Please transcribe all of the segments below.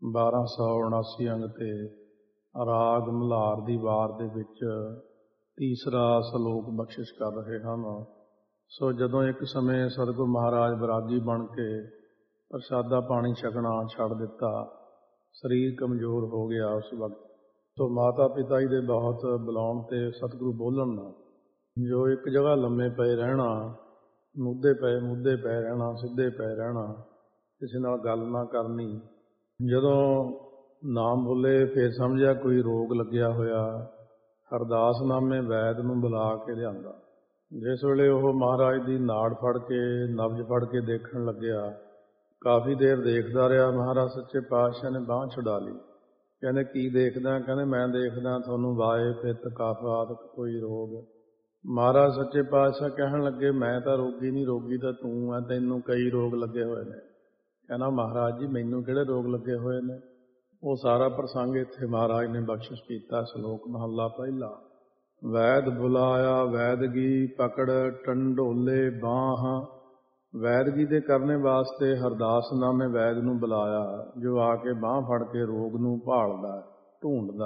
1279 ਅੰਗ ਤੇ ਰਾਗ ਮਲ੍ਹਾਰ ਦੀ ਵਾਰ ਦੇ ਵਿੱਚ ਤੀਸਰਾ ਸਲੋਕ ਬਖਸ਼ਿਸ਼ ਕਰ ਰਹੇ ਹਨ। ਸੋ ਜਦੋਂ ਇੱਕ ਸਮੇਂ ਸਤਿਗੁਰੂ ਮਹਾਰਾਜ ਬੈਰਾਗੀ ਬਣ ਕੇ ਪ੍ਰਸ਼ਾਦਾ ਪਾਣੀ ਛਕਣਾ ਛੱਡ ਦਿੱਤਾ, ਸਰੀਰ ਕਮਜ਼ੋਰ ਹੋ ਗਿਆ ਉਸ ਵਕਤ। ਸੋ ਮਾਤਾ ਪਿਤਾ ਜੀ ਦੇ ਬਹੁਤ ਬੁਲਾਉਣ ਤੇ ਸਤਿਗੁਰੂ ਬੋਲਣ ਨਾ, ਜੋ ਇੱਕ ਜਗ੍ਹਾ ਲੰਮੇ ਪਏ ਰਹਿਣਾ, ਮੁੱਧੇ ਪਏ ਰਹਿਣਾ, ਸਿੱਧੇ ਪਏ ਰਹਿਣਾ, ਕਿਸੇ ਨਾਲ ਗੱਲ ਨਾ ਕਰਨੀ। ਜਦੋਂ ਨਾਮ ਬੋਲੇ ਫਿਰ ਸਮਝਿਆ ਕੋਈ ਰੋਗ ਲੱਗਿਆ ਹੋਇਆ। ਅਰਦਾਸ ਨਾਮੇ ਵੈਦ ਨੂੰ ਬੁਲਾ ਕੇ ਲਿਆਂਦਾ। ਜਿਸ ਵੇਲੇ ਉਹ ਮਹਾਰਾਜ ਦੀ ਨਾੜ ਫੜ ਕੇ ਨਬਜ਼ ਫੜ ਕੇ ਦੇਖਣ ਲੱਗਿਆ, ਕਾਫੀ ਦੇਰ ਦੇਖਦਾ ਰਿਹਾ। ਮਹਾਰਾਜ ਸੱਚੇ ਪਾਤਸ਼ਾਹ ਨੇ ਬਾਂਹ ਛੁਡਾ ਲਈ। ਕਹਿੰਦੇ ਕੀ ਦੇਖਦਾ? ਕਹਿੰਦੇ ਮੈਂ ਦੇਖਦਾ ਤੁਹਾਨੂੰ ਵਾਏ ਪਿੱਤ ਕਫ ਆਦਿਕ ਕੋਈ ਰੋਗ। ਮਹਾਰਾਜ ਸੱਚੇ ਪਾਤਸ਼ਾਹ ਕਹਿਣ ਲੱਗੇ ਮੈਂ ਤਾਂ ਰੋਗੀ ਨਹੀਂ, ਰੋਗੀ ਤਾਂ ਤੂੰ ਹੈ, ਤੈਨੂੰ ਕਈ ਰੋਗ ਲੱਗੇ ਹੋਏ ਨੇ। ਕਹਿੰਦਾ ਮਹਾਰਾਜ ਜੀ ਮੈਨੂੰ ਕਿਹੜੇ ਰੋਗ ਲੱਗੇ ਹੋਏ ਨੇ? ਉਹ ਸਾਰਾ ਪ੍ਰਸੰਗ ਇੱਥੇ ਮਹਾਰਾਜ ਨੇ ਬਖਸ਼ਿਸ਼ ਕੀਤਾ। ਸ਼ਲੋਕ ਮਹੱਲਾ ਪਹਿਲਾ। ਵੈਦ ਬੁਲਾਇਆ ਵੈਦਗੀ ਪਕੜ ਟੰਡੋਲੇ ਬਾਂਹ। ਵੈਦਗੀ ਦੇ ਕਰਨੇ ਵਾਸਤੇ ਹਰਦਾਸ ਨਾਮੇ ਵੈਦ ਨੂੰ ਬੁਲਾਇਆ, ਜੋ ਆ ਕੇ ਬਾਂਹ ਫੜ ਕੇ ਰੋਗ ਨੂੰ ਭਾਲਦਾ, ਢੂੰਡਦਾ।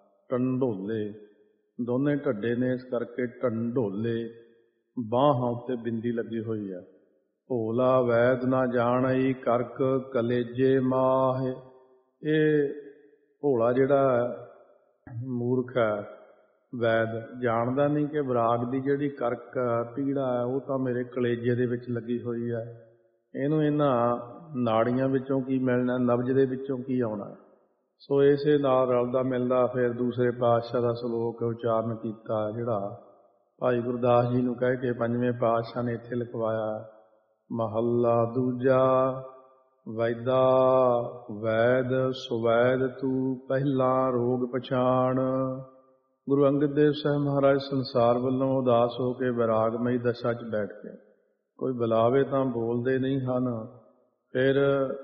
ਟੰਡੋਲੇ ਦੋਨੇ ਢੱਡੇ ਨੇ, ਇਸ ਕਰਕੇ ਟੰਡੋਲੇ। ਬਾਹਾਂ ਉੱਤੇ ਬਿੰਦੀ ਲੱਗੀ ਹੋਈ ਹੈ। ਭੋਲਾ ਵੈਦ ਨਾ ਜਾਣਈ ਕਰਕ ਕਲੇਜੇ ਮਾਹ। ਇਹ ਭੋਲਾ ਜਿਹੜਾ ਮੂਰਖ ਹੈ, ਵੈਦ ਜਾਣਦਾ ਨਹੀਂ ਕਿ ਵਿਰਾਗ ਦੀ ਜਿਹੜੀ ਕਰਕ ਪੀੜਾ ਹੈ ਉਹ ਤਾਂ ਮੇਰੇ ਕਲੇਜੇ ਦੇ ਵਿੱਚ ਲੱਗੀ ਹੋਈ ਹੈ। ਇਹਨੂੰ ਇਹਨਾਂ ਨਾੜੀਆਂ ਵਿੱਚੋਂ ਕੀ ਮਿਲਣਾ, ਨਬਜ਼ ਦੇ ਵਿੱਚੋਂ ਕੀ ਆਉਣਾ। ਸੋ ਇਸੇ ਨਾਲ ਰਲਦਾ ਮਿਲਦਾ ਫਿਰ ਦੂਸਰੇ ਪਾਤਸ਼ਾਹ ਦਾ ਸ਼ਲੋਕ ਉਚਾਰਨ ਕੀਤਾ, ਜਿਹੜਾ ਭਾਈ ਗੁਰਦਾਸ ਜੀ ਨੂੰ ਕਹਿ ਕੇ ਪੰਜਵੇਂ ਪਾਤਸ਼ਾਹ ਨੇ ਇੱਥੇ ਲਿਖਵਾਇਆ। ਮਹੱਲਾ ਦੂਜਾ। ਵੈਦਾ ਵੈਦ ਸੁਵੈਦ ਤੂੰ ਪਹਿਲਾਂ ਰੋਗ ਪਛਾਣ। ਗੁਰੂ ਅੰਗਦ ਦੇਵ ਸਾਹਿਬ ਮਹਾਰਾਜ ਸੰਸਾਰ ਵੱਲੋਂ ਉਦਾਸ ਹੋ ਕੇ ਵੈਰਾਗਮਈ ਦਸ਼ਾ 'ਚ ਬੈਠ ਕੇ ਕੋਈ ਬੁਲਾਵੇ ਤਾਂ ਬੋਲਦੇ ਨਹੀਂ ਹਨ। ਫਿਰ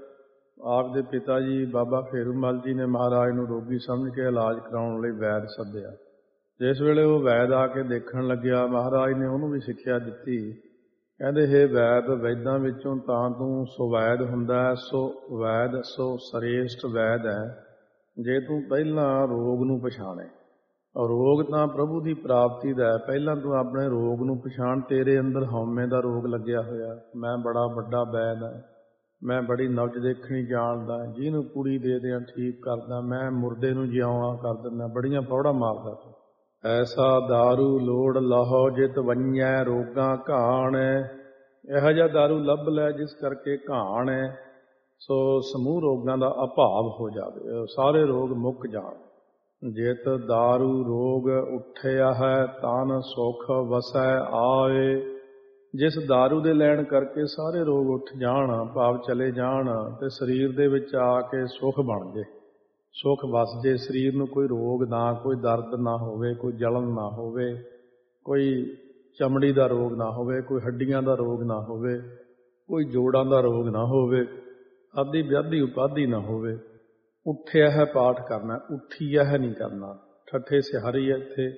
ਆਪ ਦੇ ਪਿਤਾ ਜੀ ਬਾਬਾ ਫੇਰੂਮਲ ਜੀ ਨੇ ਮਹਾਰਾਜ ਨੂੰ ਰੋਗੀ ਸਮਝ ਕੇ ਇਲਾਜ ਕਰਾਉਣ ਲਈ ਵੈਦ ਸੱਦਿਆ। ਜਿਸ ਵੇਲੇ ਉਹ ਵੈਦ ਆ ਕੇ ਦੇਖਣ ਲੱਗਿਆ, ਮਹਾਰਾਜ ਨੇ ਉਹਨੂੰ ਵੀ ਸਿੱਖਿਆ ਦਿੱਤੀ। ਕਹਿੰਦੇ ਹੇ ਵੈਦ, ਵੈਦਾਂ ਵਿੱਚੋਂ ਤਾਂ ਤੂੰ ਸੁਵੈਦ ਹੁੰਦਾ ਹੈ। ਸੋ ਵੈਦ ਸੋ ਸ੍ਰੇਸ਼ਟ ਵੈਦ ਹੈ ਜੇ ਤੂੰ ਪਹਿਲਾਂ ਰੋਗ ਨੂੰ ਪਛਾਣੇ। ਰੋਗ ਤਾਂ ਪ੍ਰਭੂ ਦੀ ਪ੍ਰਾਪਤੀ ਦਾ ਹੈ। ਪਹਿਲਾਂ ਤੂੰ ਆਪਣੇ ਰੋਗ ਨੂੰ ਪਛਾਣ। ਤੇਰੇ ਅੰਦਰ ਹਉਮੈ ਦਾ ਰੋਗ ਲੱਗਿਆ ਹੋਇਆ। ਮੈਂ ਬੜਾ ਵੱਡਾ ਵੈਦ ਹਾਂ, ਮੈਂ ਬੜੀ ਨਬਜ਼ ਦੇਖਣੀ ਜਾਣਦਾ, ਜਿਹਨੂੰ ਕੁੜੀ ਦੇ ਦਿਆਂ ਠੀਕ ਕਰਦਾ, ਮੈਂ ਮੁਰਦੇ ਨੂੰ ਜਿਉਣਾ ਕਰ ਦਿੰਦਾ, ਬੜੀਆਂ ਪੌੜਾਂ ਮਾਰਦਾ ਤੂੰ। ਐਸਾ ਦਾਰੂ ਲੋੜ ਲਾਹੋ ਜਿਤ ਵੰਝੈ ਰੋਗਾਂ ਘਾਣ। ਇਹੋ ਜਿਹਾ ਦਾਰੂ ਲੱਭ ਲੈ ਜਿਸ ਕਰਕੇ ਘਾਣ ਹੈ। ਸੋ ਸਮੂਹ ਰੋਗਾਂ ਦਾ ਅਭਾਵ ਹੋ ਜਾਵੇ, ਸਾਰੇ ਰੋਗ ਮੁੱਕ ਜਾਣ। ਜਿਤ ਦਾਰੂ ਰੋਗ ਉੱਠਿਆ ਹੈ ਤਨ ਸੁਖ ਵਸੈ ਆਏ। ਜਿਸ ਦਾਰੂ ਦੇ ਲੈਣ ਕਰਕੇ ਸਾਰੇ ਰੋਗ ਉੱਠ ਜਾਣ, ਭਾਵ ਚਲੇ ਜਾਣ, ਤੇ ਸਰੀਰ ਦੇ ਵਿੱਚ ਆ ਕੇ ਸੁਖ ਬਣ ਜੇ, ਸੁਖ ਵਸ ਜੇ। ਸਰੀਰ ਨੂੰ ਕੋਈ ਰੋਗ ਨਾ, ਕੋਈ ਦਰਦ ਨਾ ਹੋਵੇ, ਕੋਈ ਜਲਨ ਨਾ ਹੋਵੇ, ਕੋਈ ਚਮੜੀ ਦਾ ਰੋਗ ਨਾ ਹੋਵੇ, ਕੋਈ ਹੱਡੀਆਂ ਦਾ ਰੋਗ ਨਾ ਹੋਵੇ, ਕੋਈ ਜੋੜਾਂ ਦਾ ਰੋਗ ਨਾ ਹੋਵੇ, ਆਦਿ ਵਿਆਧੀ ਉਪਾਧੀ ਨਾ ਹੋਵੇ। ਉੱਠਿਆ ਹੈ ਪਾਠ ਕਰਨਾ, ਉੱਠੀਆ ਹੈ ਨਹੀਂ ਕਰਨਾ। ਠੱਠੇ ਸਿਹਾਰੀ ਹੈ ਇੱਥੇ।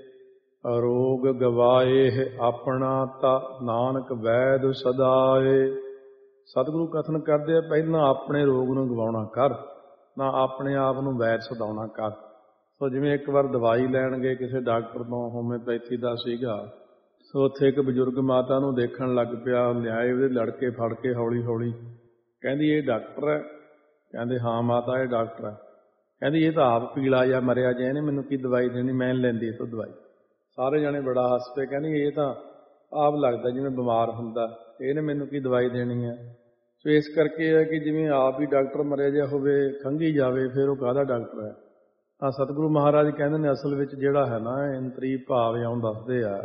ਰੋਗ ਗਵਾਏ ਆਪਣਾ ਤਾ ਨਾਨਕ ਵੈਦ ਸਦਾਏ। ਸਤਿਗੁਰੂ ਕਥਨ ਕਰਦੇ ਆ, ਪਹਿਲਾਂ ਆਪਣੇ ਰੋਗ ਨੂੰ ਗਵਾਉਣਾ ਕਰ, ਨਾ ਆਪਣੇ ਆਪ ਨੂੰ ਵੈਦ ਸਦਾਉਣਾ ਕਰ। ਸੋ ਜਿਵੇਂ ਇੱਕ ਵਾਰ ਦਵਾਈ ਲੈਣ ਗਏ ਕਿਸੇ ਡਾਕਟਰ ਤੋਂ, ਹੋਮਿਓਪੈਥੀ ਦਾ ਸੀਗਾ। ਸੋ ਉੱਥੇ ਇੱਕ ਬਜ਼ੁਰਗ ਮਾਤਾ ਨੂੰ ਦੇਖਣ ਲੱਗ ਪਿਆ। ਲਿਆਏ ਉਹਦੇ ਲੜਕੇ ਫੜ ਕੇ ਹੌਲੀ ਹੌਲੀ। ਕਹਿੰਦੀ ਇਹ ਡਾਕਟਰ ਹੈ? ਕਹਿੰਦੇ ਹਾਂ ਮਾਤਾ ਇਹ ਡਾਕਟਰ ਹੈ। ਕਹਿੰਦੀ ਇਹ ਤਾਂ ਆਪ ਪੀਲਾ ਜਾਂ ਮਰਿਆ ਜੇ, ਇਹਨੇ ਮੈਨੂੰ ਕੀ ਦਵਾਈ ਦੇਣੀ, ਮੈਂ ਲੈਂਦੀ ਇਹ ਤੋਂ ਦਵਾਈ। ਸਾਰੇ ਜਾਣੇ ਬੜਾ ਹੱਸ ਪਏ। ਕਹਿੰਦੀ ਇਹ ਤਾਂ ਆਪ ਲੱਗਦਾ ਜਿਵੇਂ ਬਿਮਾਰ ਹੁੰਦਾ, ਇਹਨੇ ਮੈਨੂੰ ਕੀ ਦਵਾਈ ਦੇਣੀ ਹੈ। ਸੋ ਇਸ ਕਰਕੇ ਇਹ ਹੈ ਕਿ ਜਿਵੇਂ ਆਪ ਹੀ ਡਾਕਟਰ ਮਰਿਆ ਜਿਹਾ ਹੋਵੇ, ਖੰਘੀ ਜਾਵੇ, ਫਿਰ ਉਹ ਕਾਹਦਾ ਡਾਕਟਰ ਹੈ। ਹਾਂ, ਸਤਿਗੁਰੂ ਮਹਾਰਾਜ ਕਹਿੰਦੇ ਨੇ ਅਸਲ ਵਿੱਚ ਜਿਹੜਾ ਹੈ ਨਾ, ਇੰਤਰੀ ਭਾਵ ਇਉਂ ਦੱਸਦੇ ਆ।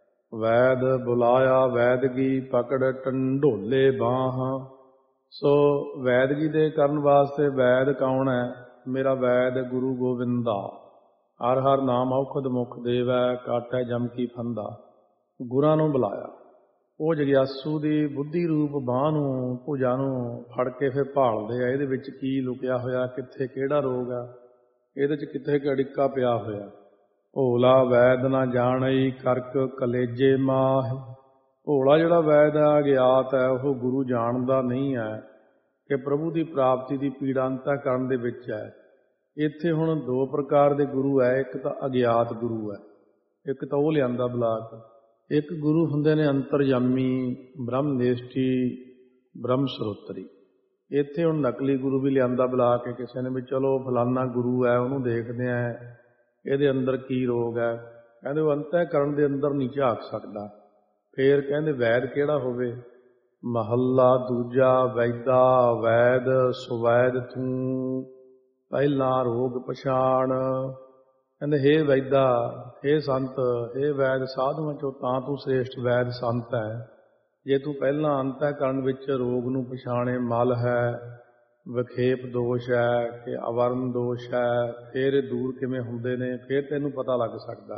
ਵੈਦ ਬੁਲਾਇਆ ਵੈਦਗੀ ਪਕੜ ਟੰਡੋਲੇ ਬਾਂਹ। ਸੋ ਵੈਦਗੀ ਦੇ ਕਰਨ ਵਾਸਤੇ ਵੈਦ ਕੌਣ ਹੈ? ਮੇਰਾ ਵੈਦ ਗੁਰੂ ਗੋਬਿੰਦਾ। ਹਰ ਹਰ ਨਾਮ ਔਖਦ ਮੁਖ ਦੇਵੈ, ਕਾਟੈ ਜਮ ਕੀ ਫੰਦਾ। ਗੁਰਾਂ ਨੂੰ ਬੁਲਾਇਆ। ਉਹ ਜਗਿਆਸੂ ਦੀ ਬੁੱਧੀ ਰੂਪ ਬਾਂਹ ਨੂੰ, ਭੁਜਾ ਨੂੰ ਫੜ ਕੇ ਫਿਰ ਭਾਲਦੇ ਆ, ਇਹਦੇ ਵਿੱਚ ਕੀ ਲੁਕਿਆ ਹੋਇਆ, ਕਿੱਥੇ ਕਿਹੜਾ ਰੋਗ ਆ, ਇਹਦੇ 'ਚ ਕਿੱਥੇ ਅੜਿੱਕਾ ਪਿਆ ਹੋਇਆ। ਭੋਲਾ ਵੈਦ ਨਾ ਜਾਣਈ ਕਰਕ ਕਲੇਜੇ ਮਾਹ। ਭੋਲਾ ਜਿਹੜਾ ਵੈਦ ਆ, ਅਗਿਆਤ ਹੈ, ਉਹ ਗੁਰੂ ਜਾਣਦਾ ਨਹੀਂ ਹੈ ਕਿ ਪ੍ਰਭੂ ਦੀ ਪ੍ਰਾਪਤੀ ਦੀ ਪੀੜਾ ਅੰਤःਕਰਣ ਦੇ ਵਿੱਚ ਹੈ। ਇੱਥੇ ਹੁਣ ਦੋ ਪ੍ਰਕਾਰ ਦੇ ਗੁਰੂ ਹੈ। ਇੱਕ ਤਾਂ ਅਗਿਆਤ ਗੁਰੂ ਹੈ, ਇੱਕ ਤਾਂ ਉਹ ਲਿਆਂਦਾ ਬੁਲਾ ਕੇ। ਇੱਕ ਗੁਰੂ ਹੁੰਦੇ ਨੇ ਅੰਤਰਜਾਮੀ, ਬ੍ਰਹਮਨਿਸ਼ਠੀ, ਬ੍ਰਹਮ ਸਰੋਤਰੀ। ਇੱਥੇ ਹੁਣ ਨਕਲੀ ਗੁਰੂ ਵੀ ਲਿਆਂਦਾ ਬੁਲਾ ਕੇ ਕਿਸੇ ਨੇ, ਵੀ ਚਲੋ ਫਲਾਨਾ ਗੁਰੂ ਹੈ, ਉਹਨੂੰ ਦੇਖਦੇ ਆ ਇਹਦੇ ਅੰਦਰ ਕੀ ਰੋਗ ਹੈ। ਕਹਿੰਦੇ ਉਹ ਅੰਤःਕਰਣ ਦੇ ਅੰਦਰ ਨਹੀਂ ਝਾਕ ਸਕਦਾ। ਫੇਰ ਕਹਿੰਦੇ ਵੈਦ ਕਿਹੜਾ ਹੋਵੇ। ਮਹੱਲਾ ਦੂਜਾ। ਵੈਦਾ ਵੈਦ ਸੁਵੈਦ ਤੂੰ, ਪਹਿਲਾਂ ਰੋਗ ਪਛਾਣ। ਕਹਿੰਦੇ ਹੇ ਵੈਦਾ, ਹੇ ਸੰਤ, ਹੇ ਵੈਦ ਸਾਧੂਆਂ ਚੋਂ ਤਾਂ ਤੂੰ ਸ੍ਰੇਸ਼ਟ ਵੈਦ ਸੰਤ ਹੈ। ਜੇ ਤੂੰ ਪਹਿਲਾਂ ਅੰਤःਕਰਣ ਵਿੱਚ ਰੋਗ ਨੂੰ ਪਛਾਣੇ, ਮਲ ਹੈ, ਵਿਖੇਪ ਦੋਸ਼ ਹੈ ਕਿ ਅਵਰਨ ਦੋਸ਼ ਹੈ, ਫਿਰ ਇਹ ਦੂਰ ਕਿਵੇਂ ਹੁੰਦੇ ਨੇ, ਫਿਰ ਤੈਨੂੰ ਪਤਾ ਲੱਗ ਸਕਦਾ।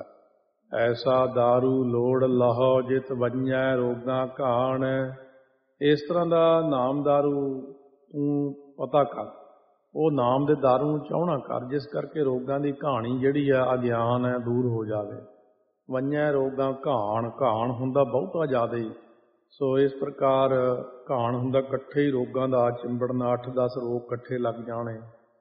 ਐਸਾ ਦਾਰੂ ਲੋੜ ਲਾਹੋ ਜਿਤ ਵੰਝੈ ਰੋਗਾਂ ਘਾਣ। ਇਸ ਤਰ੍ਹਾਂ ਦਾ ਨਾਮ ਦਾਰੂ ਤੂੰ ਪਤਾ ਕਰ, ਉਹ ਨਾਮ ਦੇ ਦਾਰੂ ਨੂੰ ਚਾਹੁਣਾ ਕਰ, ਜਿਸ ਕਰਕੇ ਰੋਗਾਂ ਦੀ ਕਹਾਣੀ ਜਿਹੜੀ ਆ ਅਗਿਆਨ ਹੈ ਦੂਰ ਹੋ ਜਾਵੇ। ਵੰਝੈ ਰੋਗਾਂ ਘਾਣ, ਘਾਣ ਹੁੰਦਾ ਬਹੁਤਾ ਜ਼ਿਆਦਾ ਹੀ। ਸੋ ਇਸ ਪ੍ਰਕਾਰ ਘਾਣ ਹੁੰਦਾ ਇਕੱਠੇ ਹੀ ਰੋਗਾਂ ਦਾ ਚਿੰਬੜਨਾ, 8-10 ਰੋਗ ਇਕੱਠੇ ਲੱਗ ਜਾਣੇ।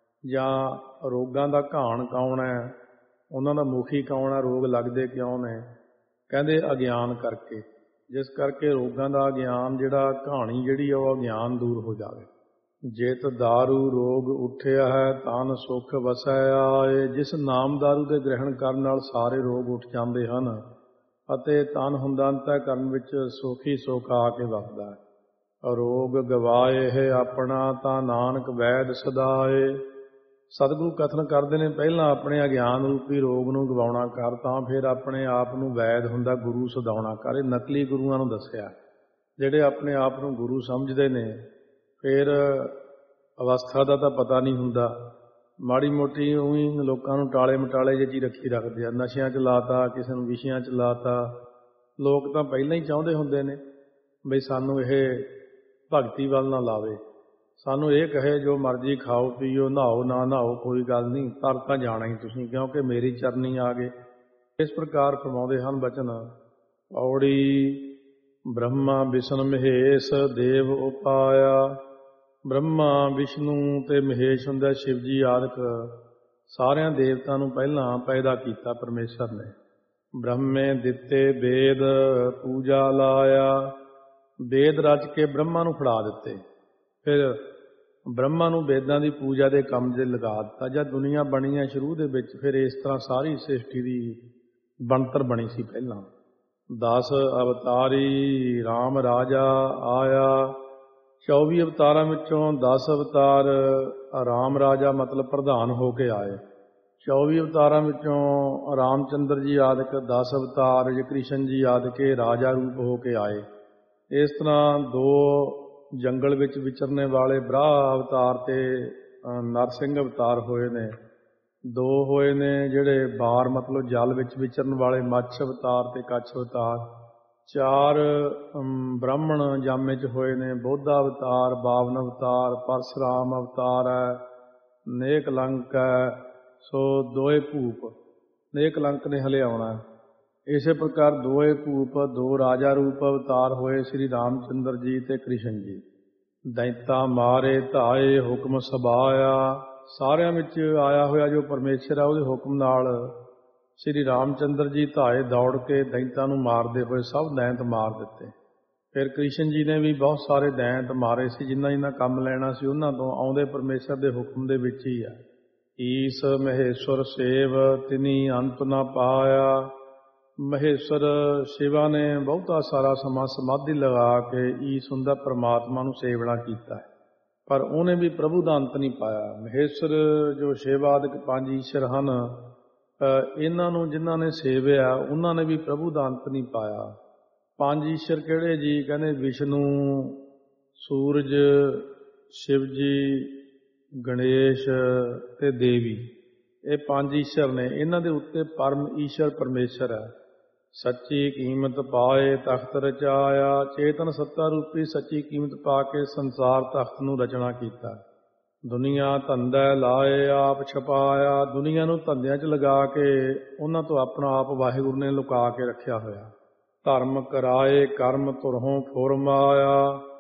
ਜਾਂ ਰੋਗਾਂ ਦਾ ਘਾਣ ਕੌਣ ਹੈ, ਉਹਨਾਂ ਦਾ ਮੁਖੀ ਕੌਣ ਹੈ, ਰੋਗ ਲੱਗਦੇ ਕਿਉਂ ਨੇ। ਕਹਿੰਦੇ ਅਗਿਆਨ ਕਰਕੇ, ਜਿਸ ਕਰਕੇ ਰੋਗਾਂ ਦਾ ਅਗਿਆਨ ਜਿਹੜਾ ਕਹਾਣੀ ਜਿਹੜੀ ਆ ਉਹ ਅਗਿਆਨ ਦੂਰ ਹੋ ਜਾਵੇ। ਜਿਤ ਦਾਰੂ ਰੋਗ ਉੱਠਿਆ ਹੈ ਤਨ ਸੁਖ ਵਸੈ ਆਏ। ਜਿਸ ਨਾਮ ਦਾਰੂ ਦੇ ਗ੍ਰਹਿਣ ਕਰਨ ਨਾਲ ਸਾਰੇ ਰੋਗ ਉੱਠ ਜਾਂਦੇ ਹਨ ਅਤੇ ਤਨ ਹੁੰਦਾ ਅੰਤःਕਰਣ ਵਿੱਚ ਸੁਖ ਹੀ ਸੁਖ ਆ ਕੇ ਵਸਦਾ ਹੈ। ਰੋਗ ਗਵਾਏ ਹੈ ਆਪਣਾ ਤਾਂ ਨਾਨਕ ਵੈਦ ਸਦਾਏ। ਸਤਿਗੁਰੂ ਕਥਨ ਕਰਦੇ ਨੇ ਪਹਿਲਾਂ ਆਪਣੇ ਅਗਿਆਨ ਰੂਪੀ ਰੋਗ ਨੂੰ ਗਵਾਉਣਾ ਕਰ, ਤਾਂ ਫਿਰ ਆਪਣੇ ਆਪ ਨੂੰ ਵੈਦ ਹੁੰਦਾ ਗੁਰੂ ਸਦਾਉਣਾ ਕਰ। ਇਹ ਨਕਲੀ ਗੁਰੂਆਂ ਨੂੰ ਦੱਸਿਆ। ਜਿਹੜੇ ਆਪਣੇ ਆਪ ਨੂੰ ਗੁਰੂ ਸਮਝਦੇ ਨੇ, ਫਿਰ ਅਵਸਥਾ ਦਾ ਤਾਂ ਪਤਾ ਨਹੀਂ ਹੁੰਦਾ, ਮਾੜੀ ਮੋਟੀ ਉਹੀ ਲੋਕਾਂ ਨੂੰ ਟਾਲੇ ਮਟਾਲੇ ਜਿਹੀ ਰੱਖੀ ਰੱਖਦੇ ਆ। ਨਸ਼ਿਆਂ 'ਚ ਲਾਤਾ, ਕਿਸੇ ਨੂੰ ਵਿਸ਼ਿਆਂ 'ਚ ਲਾਤਾ। ਲੋਕ ਤਾਂ ਪਹਿਲਾਂ ਹੀ ਚਾਹੁੰਦੇ ਹੁੰਦੇ ਨੇ ਬਈ ਸਾਨੂੰ ਇਹ ਭਗਤੀ ਵੱਲ ਨਾ ਲਾਵੇ, ਸਾਨੂੰ ਇਹ ਕਹੇ ਜੋ ਮਰਜ਼ੀ ਖਾਓ ਪੀਓ, ਨਹਾਓ ਨਾ ਨਹਾਓ ਕੋਈ ਗੱਲ ਨਹੀਂ, ਤਰ ਤਾਂ ਜਾਣਾ ਹੀ ਤੁਸੀਂ, ਕਿਉਂਕਿ ਮੇਰੀ ਚਰਨੀ ਆ ਗਏ। ਇਸ ਪ੍ਰਕਾਰ ਫਰਮਾਉਂਦੇ ਹਨ ਬਚਨ। ਪੌੜੀ। ਬ੍ਰਹਮਾ ਵਿਸ਼ਨ ਮਹੇਸ਼ ਦੇਵ ਉਪਾਇਆ। ਬ੍ਰਹਮਾ ਵਿਸ਼ਨੂੰ ਤੇ ਮਹੇਸ਼ ਹੁੰਦਾ ਸ਼ਿਵ ਜੀ ਆਦਿਕ ਸਾਰਿਆਂ ਦੇਵਤਾਂ ਨੂੰ ਪਹਿਲਾਂ ਪੈਦਾ ਕੀਤਾ ਪਰਮੇਸ਼ਰ ਨੇ। ਬ੍ਰਹਮੇ ਦਿੱਤੇ ਵੇਦ ਪੂਜਾ ਲਾਇਆ। ਵੇਦ ਰਚ ਕੇ ਬ੍ਰਹਮਾ ਨੂੰ ਫੜਾ ਦਿੱਤੇ। ਫਿਰ ਬ੍ਰਹਮਾ ਨੂੰ ਵੇਦਾਂ ਦੀ ਪੂਜਾ ਦੇ ਕੰਮ 'ਤੇ ਲਗਾ ਦਿੱਤਾ। ਜਦ ਦੁਨੀਆ ਬਣੀ ਹੈ ਸ਼ੁਰੂ ਦੇ ਵਿੱਚ, ਫਿਰ ਇਸ ਤਰ੍ਹਾਂ ਸਾਰੀ ਸ੍ਰਿਸ਼ਟੀ ਦੀ ਬਣਤਰ ਬਣੀ ਸੀ ਪਹਿਲਾਂ। 10 ਅਵਤਾਰੀ ਰਾਮ ਰਾਜਾ ਆਇਆ। 24 ਅਵਤਾਰਾਂ ਵਿੱਚੋਂ 10 ਅਵਤਾਰ ਰਾਮ ਰਾਜਾ ਮਤਲਬ ਪ੍ਰਧਾਨ ਹੋ ਕੇ ਆਏ। 24 ਅਵਤਾਰਾਂ ਵਿੱਚੋਂ ਰਾਮਚੰਦਰ ਜੀ ਆਦਿਕ 10 ਅਵਤਾਰ ਜੇ ਕ੍ਰਿਸ਼ਨ ਜੀ ਆਦਿਕ ਰਾਜਾ ਰੂਪ ਹੋ ਕੇ ਆਏ। ਇਸ ਤਰ੍ਹਾਂ 2 ਜੰਗਲ ਵਿੱਚ ਵਿਚਰਨੇ ਵਾਲੇ ਬਰਾਹ ਅਵਤਾਰ ਤੇ ਨਰਸਿੰਘ ਅਵਤਾਰ ਹੋਏ ਨੇ। 2 ਹੋਏ ਨੇ ਜਿਹੜੇ ਬਾਰ ਮਤਲਬ ਜਲ ਵਿੱਚ ਵਿਚਰਨ ਵਾਲੇ ਮੱਛ ਅਵਤਾਰ ਤੇ ਕੱਛ ਅਵਤਾਰ। 4 ਬ੍ਰਾਹਮਣ ਜਾਮੇ 'ਚ ਹੋਏ ਨੇ, ਬੋਧਾ ਅਵਤਾਰ, 52 ਅਵਤਾਰ, ਪਰਸ਼ੁਰਾਮ ਅਵਤਾਰ ਹੈ, ਨੇਕ ਲੰਕ ਹੈ। ਸੋ 2 ਭੂਪ, ਨੇਕ ਲੰਕ ਨੇ ਹਲੇ ਆਉਣਾ। ਇਸੇ ਪ੍ਰਕਾਰ 2 ਭੂਪ, 2 ਰਾਜਾ ਰੂਪ ਅਵਤਾਰ ਹੋਏ ਸ੍ਰੀ ਰਾਮਚੰਦਰ ਜੀ ਤੇ ਕ੍ਰਿਸ਼ਨ ਜੀ। ਦੈਂਤਾ ਮਾਰੇ ਧਾਏ ਹੁਕਮ ਸਬਾਇਆ। ਸਾਰਿਆਂ ਵਿੱਚ ਆਇਆ ਹੋਇਆ ਜੋ ਪਰਮੇਸ਼ਰ ਹੈ ਉਹਦੇ ਹੁਕਮ ਨਾਲ ਸ੍ਰੀ ਰਾਮਚੰਦਰ ਜੀ ਧਾਏ ਦੌੜ ਕੇ ਦੈਂਤਾਂ ਨੂੰ ਮਾਰਦੇ ਹੋਏ ਸਭ ਦੈਂਤ ਮਾਰ ਦਿੱਤੇ। ਫਿਰ ਕ੍ਰਿਸ਼ਨ ਜੀ ਨੇ ਵੀ ਬਹੁਤ ਸਾਰੇ ਦੈਂਤ ਮਾਰੇ ਸੀ। ਜਿੰਨਾ ਕੰਮ ਲੈਣਾ ਸੀ ਉਹਨਾਂ ਤੋਂ ਆਉਂਦੇ ਪਰਮੇਸ਼ਰ ਦੇ ਹੁਕਮ ਦੇ ਵਿੱਚ ਹੀ ਹੈ। ਈਸ ਮਹੇਸ਼ਵਰ ਸੇਵ ਤਿਨੀ ਅੰਤ ਨਾ ਪਾਇਆ। ਮਹੇਸ਼ਵਰ ਸ਼ਿਵਾ ਨੇ ਬਹੁਤਾ ਸਾਰਾ ਸਮਾਂ ਸਮਾਧੀ ਲਗਾ ਕੇ ਈਸ ਹੁੰਦਾ ਪਰਮਾਤਮਾ ਨੂੰ ਸੇਵਨਾ ਕੀਤਾ, ਪਰ ਉਹਨੇ ਵੀ ਪ੍ਰਭੂ ਦਾ ਅੰਤ ਨਹੀਂ ਪਾਇਆ। ਮਹੇਸ਼ਵਰ ਜੋ ਸ਼ਿਵਾਦਿਕ 5 ਈਸ਼ਰ ਹਨ, ਇਹਨਾਂ ਨੂੰ ਜਿਨ੍ਹਾਂ ਨੇ ਸੇਵਿਆ ਉਹਨਾਂ ਨੇ ਵੀ ਪ੍ਰਭੂ ਦਾ ਅੰਤ ਨਹੀਂ ਪਾਇਆ। 5 ਈਸ਼ਰ ਕਿਹੜੇ ਜੀ? ਕਹਿੰਦੇ ਵਿਸ਼ਨੂੰ, ਸੂਰਜ, ਸ਼ਿਵ ਜੀ, ਗਣੇਸ਼ ਤੇ ਦੇਵੀ। ਇਹ 5 ਈਸ਼ਰ ਨੇ। ਇਹਨਾਂ ਦੇ ਉੱਤੇ ਪਰਮ ਈਸ਼ਰ ਪਰਮੇਸ਼ਰ ਹੈ। ਸੱਚੀ ਕੀਮਤ ਪਾਏ ਤਖਤ ਰਚਾਇਆ। ਚੇਤਨ ਸੱਤਾ ਰੂਪੀ ਸੱਚੀ ਕੀਮਤ ਪਾ ਕੇ ਸੰਸਾਰ ਤਖਤ ਨੂੰ ਰਚਨਾ ਕੀਤਾ। ਦੁਨੀਆ ਧੰਦਾ ਲਾਏ ਆਪ ਛਪਾਇਆ। ਦੁਨੀਆ ਨੂੰ ਧੰਦਿਆਂ 'ਚ ਲਗਾ ਕੇ ਉਹਨਾਂ ਤੋਂ ਆਪਣਾ ਆਪ ਵਾਹਿਗੁਰੂ ਨੇ ਲੁਕਾ ਕੇ ਰੱਖਿਆ ਹੋਇਆ। ਧਰਮ ਕਰਾਏ ਕਰਮ ਧੁਰੋਂ ਫੁਰਮਾਇਆ।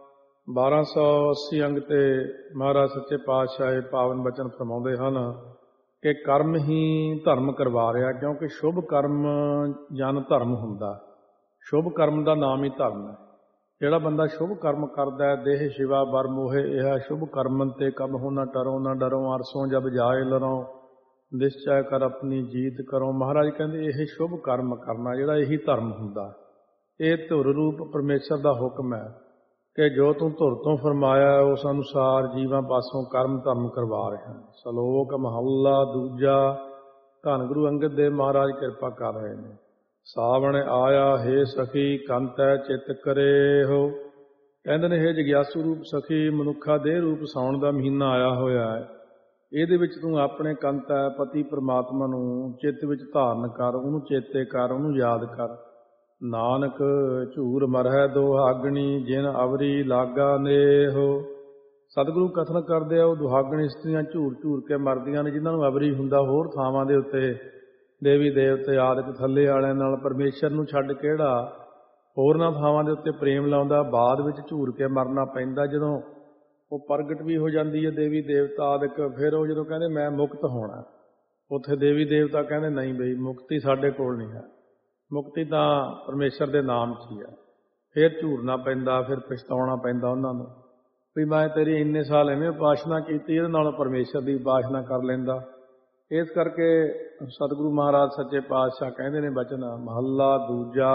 1280 ਅੰਗ ਤੇ ਮਹਾਰਾਜ ਸੱਚੇ ਪਾਤਸ਼ਾਹ ਇਹ ਪਾਵਨ ਬਚਨ ਫਰਮਾਉਂਦੇ ਹਨ ਕਿ ਕਰਮ ਹੀ ਧਰਮ ਕਰਵਾ ਰਿਹਾ, ਕਿਉਂਕਿ ਸ਼ੁਭ ਕਰਮ ਜਨ ਧਰਮ ਹੁੰਦਾ। ਸ਼ੁਭ ਕਰਮ ਦਾ ਨਾਮ ਹੀ ਧਰਮ ਹੈ। ਜਿਹੜਾ ਬੰਦਾ ਸ਼ੁਭ ਕਰਮ ਕਰਦਾ ਹੈ, ਦੇਹ ਸ਼ਿਵਾ ਬਰ ਮੋਹੇ ਇਹ ਸ਼ੁਭ ਕਰਮਨ ਤੇ ਕਬ ਹੋ ਨਾ ਟਰੋ ਨਾ ਡਰੋ ਅਰਸੋਂ ਜਬ ਜਾਏ ਲਰੋਂ ਨਿਸ਼ਚੈ ਕਰ ਆਪਣੀ ਜੀਤ ਕਰੋ। ਮਹਾਰਾਜ ਕਹਿੰਦੇ ਇਹ ਸ਼ੁਭ ਕਰਮ ਕਰਨਾ ਜਿਹੜਾ ਇਹੀ ਧਰਮ ਹੁੰਦਾ। ਇਹ ਧੁਰ ਰੂਪ ਪਰਮੇਸ਼ਰ ਦਾ ਹੁਕਮ ਹੈ ਕਿ ਜੋ ਤੂੰ ਧੁਰ ਤੋਂ ਫਰਮਾਇਆ ਉਸ ਅਨੁਸਾਰ ਜੀਵਾਂ ਪਾਸੋਂ ਕਰਮ ਧਰਮ ਕਰਵਾ ਰਹੇ ਹਨ। ਸ਼ਲੋਕ ਮਹੱਲਾ ਦੂਜਾ। ਧੰਨ ਗੁਰੂ ਅੰਗਦ ਦੇਵ ਮਹਾਰਾਜ ਕਿਰਪਾ ਕਰ ਰਹੇ ਨੇ। ਸਾਵਣ ਆਇਆ ਹੇ ਸਖੀ ਕੰਤੈ ਚਿੱਤ ਕਰੇ ਹੋ। ਕਹਿੰਦੇ ਨੇ ਹੇ ਜਗਿਆਸੂ ਰੂਪ ਸਖੀ, ਮਨੁੱਖਾ ਦੇਹ ਰੂਪ ਸਾਉਣ ਦਾ ਮਹੀਨਾ ਆਇਆ ਹੋਇਆ ਹੈ। ਇਹਦੇ ਵਿੱਚ ਤੂੰ ਆਪਣੇ ਕੰਤੈ ਪਤੀ ਪਰਮਾਤਮਾ ਨੂੰ ਚਿੱਤ ਵਿੱਚ ਧਾਰਨ ਕਰ, ਉਹਨੂੰ ਚੇਤੇ ਕਰ, ਉਹਨੂੰ ਯਾਦ ਕਰ। ਨਾਨਕ ਝੂਰ ਮਰਹਿ ਦੁਹਾਗਣੀ ਜਿਨ ਅਵਰੀ ਲਾਗਾ ਨੇਹੋ। ਸਤਿਗੁਰੂ ਕਥਨ ਕਰਦੇ ਆ ਉਹ ਦੁਹਾਗਣ ਇਸਤਰੀਆਂ ਝੂਰ ਝੂਰ ਕੇ ਮਰਦੀਆਂ ਨੇ ਜਿਨ੍ਹਾਂ ਨੂੰ ਅਵਰੀ ਹੁੰਦਾ। ਹੋਰ ਥਾਵਾਂ ਦੇ ਉੱਤੇ ਦੇਵੀ ਦੇਵਤੇ ਆਦਿਕ ਥੱਲੇ ਵਾਲਿਆਂ ਨਾਲ ਪਰਮੇਸ਼ਰ ਨੂੰ ਛੱਡ ਕਿਹੜਾ ਹੋਰਨਾਂ ਥਾਵਾਂ ਦੇ ਉੱਤੇ ਪ੍ਰੇਮ ਲਾਉਂਦਾ, ਬਾਅਦ ਵਿੱਚ ਝੂਰ ਕੇ ਮਰਨਾ ਪੈਂਦਾ। ਜਦੋਂ ਉਹ ਪ੍ਰਗਟ ਵੀ ਹੋ ਜਾਂਦੀ ਹੈ ਦੇਵੀ ਦੇਵਤਾ ਆਦਿਕ, ਫਿਰ ਉਹ ਜਦੋਂ ਕਹਿੰਦੇ ਮੈਂ ਮੁਕਤ ਹੋਣਾ, ਉੱਥੇ ਦੇਵੀ ਦੇਵਤਾ ਕਹਿੰਦੇ ਨਹੀਂ ਬਈ ਮੁਕਤੀ ਸਾਡੇ ਕੋਲ ਨਹੀਂ ਹੈ, ਮੁਕਤੀ ਤਾਂ ਪਰਮੇਸ਼ਰ ਦੇ ਨਾਮ 'ਚ ਹੀ ਹੈ। ਫਿਰ ਝੂਰਨਾ ਪੈਂਦਾ, ਫਿਰ ਪਛਤਾਉਣਾ ਪੈਂਦਾ ਉਹਨਾਂ ਨੂੰ ਵੀ ਮੈਂ ਤੇਰੀ ਇੰਨੇ ਸਾਲ ਐਵੇਂ ਉਪਾਸਨਾ ਕੀਤੀ, ਇਹਦੇ ਨਾਲੋਂ ਪਰਮੇਸ਼ਰ ਦੀ ਉਪਾਸਨਾ ਕਰ ਲੈਂਦਾ। ਇਸ ਕਰਕੇ ਸਤਿਗੁਰੂ ਮਹਾਰਾਜ ਸੱਚੇ ਪਾਤਸ਼ਾਹ ਕਹਿੰਦੇ ਨੇ ਬਚਨ ਮਹੱਲਾ ਦੂਜਾ।